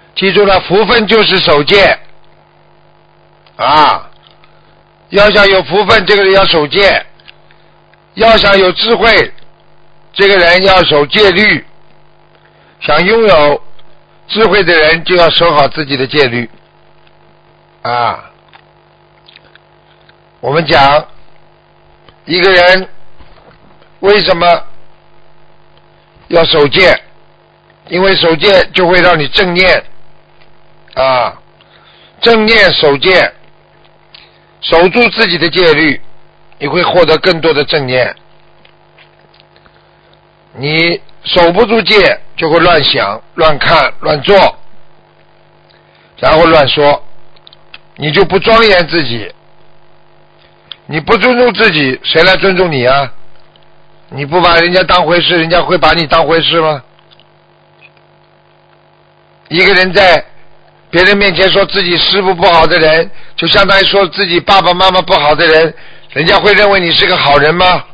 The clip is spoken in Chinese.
记住了，福分就是守戒啊！要想有福分，这个人要守戒；要想有智慧，这个人要守戒律。想拥有智慧的人，就要守好自己的戒律啊！我们讲一个人为什么要守戒？因为守戒就会让你正念啊，正念守戒，守住自己的戒律，你会获得更多的正念。你守不住戒，就会乱想、乱看、乱做，然后乱说，你就不庄严自己。你不尊重自己，谁来尊重你啊？你不把人家当回事，人家会把你当回事吗？一个人在别人面前说自己师父不好的人，就相当于说自己爸爸妈妈不好的人，人家会认为你是个好人吗？